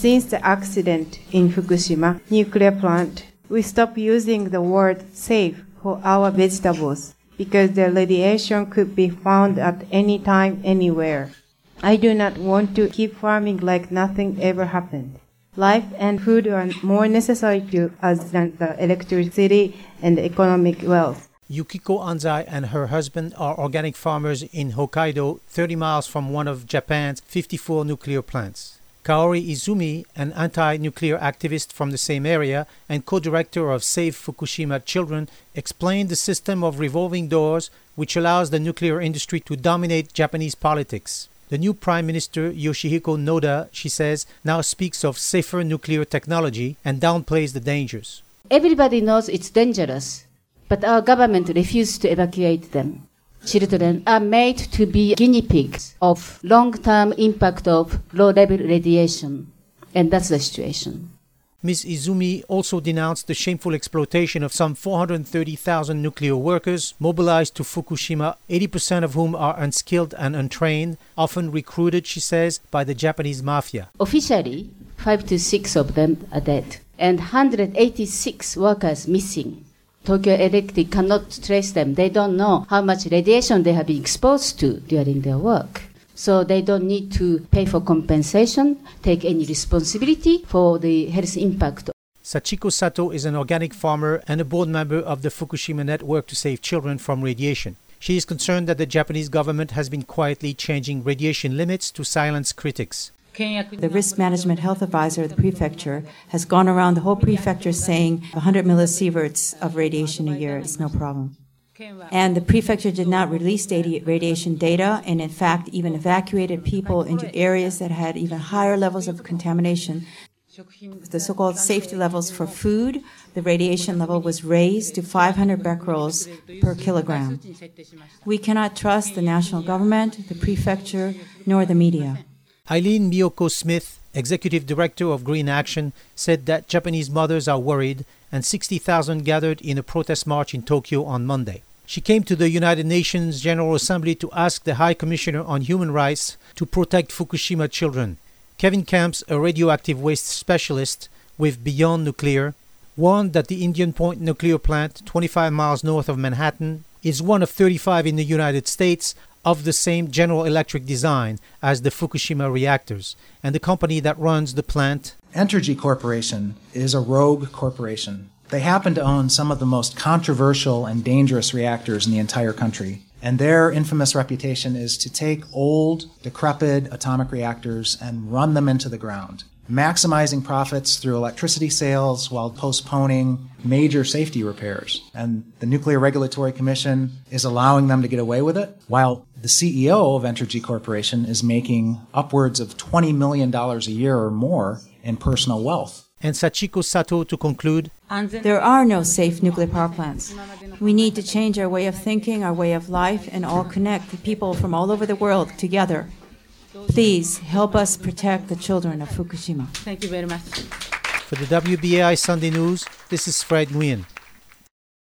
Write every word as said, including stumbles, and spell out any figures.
since the accident in Fukushima nuclear plant, we stopped using the word safe for our vegetables because the radiation could be found at any time, anywhere. I do not want to keep farming like nothing ever happened. Life and food are more necessary to us than the electricity and economic wealth. Yukiko Anzai and her husband are organic farmers in Hokkaido, thirty miles from one of Japan's fifty-four nuclear plants. Kaori Izumi, an anti-nuclear activist from the same area and co-director of Save Fukushima Children, explained the system of revolving doors which allows the nuclear industry to dominate Japanese politics. The new Prime Minister, Yoshihiko Noda, she says, now speaks of safer nuclear technology and downplays the dangers. Everybody knows it's dangerous, but our government refused to evacuate them. Children are made to be guinea pigs of long-term impact of low-level radiation, and that's the situation. Miz Izumi also denounced the shameful exploitation of some four hundred thirty thousand nuclear workers mobilized to Fukushima, eighty percent of whom are unskilled and untrained, often recruited, she says, by the Japanese mafia. Officially, five to six of them are dead, and one hundred eighty-six workers missing. Tokyo Electric cannot trace them. They don't know how much radiation they have been exposed to during their work. So they don't need to pay for compensation, take any responsibility for the health impact. Sachiko Sato is an organic farmer and a board member of the Fukushima Network to Save Children from Radiation. She is concerned that the Japanese government has been quietly changing radiation limits to silence critics. The risk management health advisor of the prefecture has gone around the whole prefecture saying one hundred millisieverts of radiation a year is no problem. And the prefecture did not release radiation data and, in fact, even evacuated people into areas that had even higher levels of contamination. The so-called safety levels for food, the radiation level was raised to five hundred becquerels per kilogram. We cannot trust the national government, the prefecture, nor the media. Eileen Miyoko Smith, executive director of Green Action, said that Japanese mothers are worried and sixty thousand gathered in a protest march in Tokyo on Monday. She came to the United Nations General Assembly to ask the High Commissioner on Human Rights to protect Fukushima children. Kevin Camps, a radioactive waste specialist with Beyond Nuclear, warned that the Indian Point nuclear plant, twenty-five miles north of Manhattan, is one of thirty-five in the United States of the same General Electric design as the Fukushima reactors, and the company that runs the plant, Entergy Corporation, is a rogue corporation. They happen to own some of the most controversial and dangerous reactors in the entire country, and their infamous reputation is to take old, decrepit atomic reactors and run them into the ground, maximizing profits through electricity sales while postponing major safety repairs. And the Nuclear Regulatory Commission is allowing them to get away with it, while the C E O of Entergy Corporation is making upwards of twenty million dollars a year or more in personal wealth. And Sachiko Sato to conclude, there are no safe nuclear power plants. We need to change our way of thinking, our way of life, and all connect people from all over the world together. Please help us protect the children of Fukushima. Thank you very much. For the W B A I Sunday News, this is Fred Nguyen.